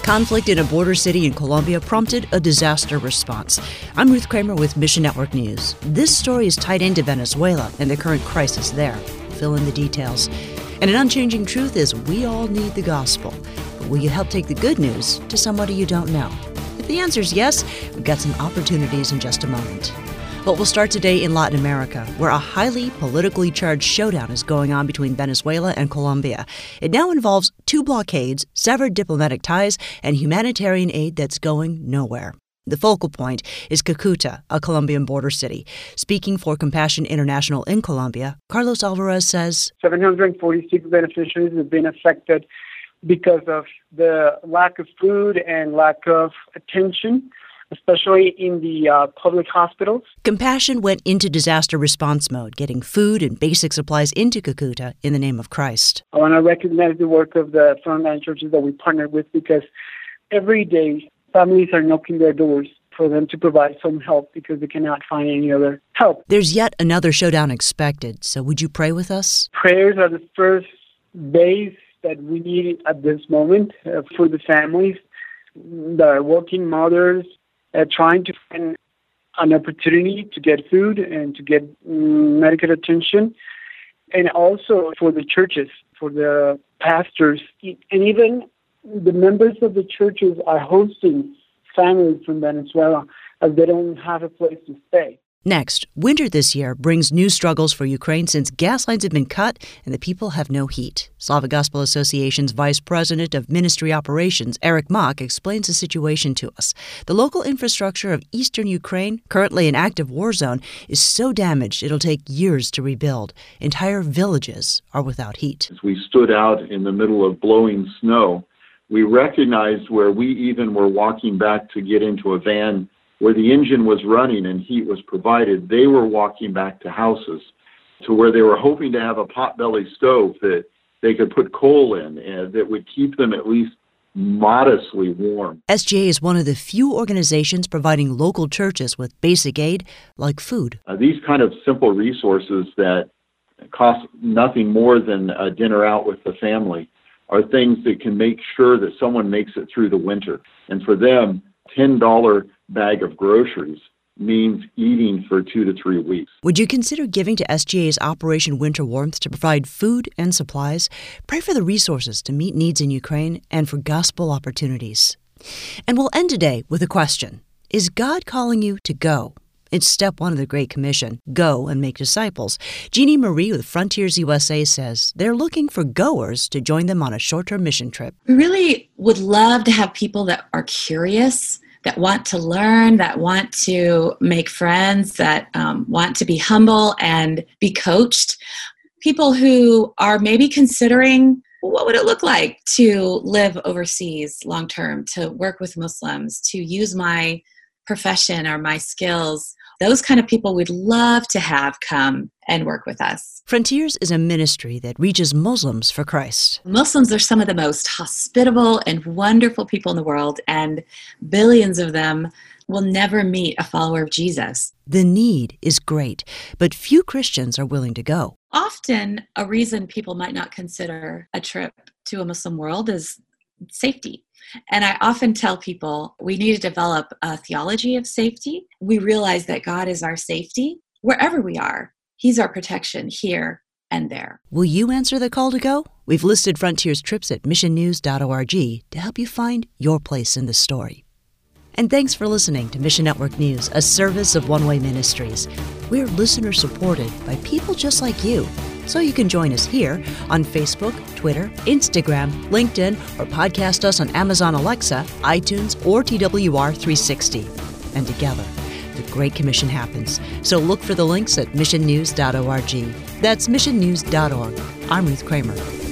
Conflict in a border city in Colombia prompted a disaster response. I'm Ruth Kramer with Mission Network News. This story is tied into Venezuela and the current crisis there. Fill in the details. And an unchanging truth is we all need the gospel. But will you help take the good news to somebody you don't know? If the answer is yes, we've got some opportunities in just a moment. But we'll start today in Latin America, where a highly politically charged showdown is going on between Venezuela and Colombia. It now involves 2 blockades, severed diplomatic ties, and humanitarian aid that's going nowhere. The focal point is Cucuta, a Colombian border city. Speaking for Compassion International in Colombia, Carlos Alvarez says 746 beneficiaries have been affected because of the lack of food and lack of attention, especially in the public hospitals. Compassion went into disaster response mode, getting food and basic supplies into Cucuta in the name of Christ. I want to recognize the work of the frontline churches that we partner with, because every day families are knocking their doors for them to provide some help because they cannot find any other help. There's yet another showdown expected, so would you pray with us? Prayers are the first base that we need at this moment for the families, the working mothers, trying to find an opportunity to get food and to get medical attention, and also for the churches, for the pastors, and even the members of the churches are hosting families from Venezuela as they don't have a place to stay. Next, winter this year brings new struggles for Ukraine since gas lines have been cut and the people have no heat. Slavic Gospel Association's Vice President of Ministry Operations, Eric Mock, explains the situation to us. The local infrastructure of eastern Ukraine, currently an active war zone, is so damaged it'll take years to rebuild. Entire villages are without heat. As we stood out in the middle of blowing snow, we recognized where we even were walking back to get into a van where the engine was running and heat was provided. They were walking back to houses to where they were hoping to have a potbelly stove that they could put coal in and that would keep them at least modestly warm. SGA is one of the few organizations providing local churches with basic aid like food. These kind of simple resources that cost nothing more than a dinner out with the family are things that can make sure that someone makes it through the winter. And for them, $10 bag of groceries means eating for 2 to 3 weeks. Would you consider giving to SGA's Operation Winter Warmth to provide food and supplies? Pray for the resources to meet needs in Ukraine and for gospel opportunities. And we'll end today with a question. Is God calling you to go? It's step 1 of the Great Commission, go and make disciples. Jeannie Marie with Frontiers USA says they're looking for goers to join them on a short-term mission trip. We really would love to have people that are curious, that want to learn, that want to make friends, that want to be humble and be coached. People who are maybe considering, what would it look like to live overseas long-term, to work with Muslims, to use my profession or my skills. Those kind of people we'd love to have come and work with us. Frontiers is a ministry that reaches Muslims for Christ. Muslims are some of the most hospitable and wonderful people in the world, and billions of them will never meet a follower of Jesus. The need is great, but few Christians are willing to go. Often, a reason people might not consider a trip to a Muslim world is safety. And I often tell people we need to develop a theology of safety. We realize that God is our safety wherever we are. He's our protection here and there. Will you answer the call to go? We've listed Frontiers trips at missionnews.org to help you find your place in the story. And thanks for listening to Mission Network News, a service of One Way Ministries. We're listener-supported by people just like you. So you can join us here on Facebook, Twitter, Instagram, LinkedIn, or podcast us on Amazon Alexa, iTunes, or TWR360. And together, the Great Commission happens. So look for the links at missionnews.org. That's missionnews.org. I'm Ruth Kramer.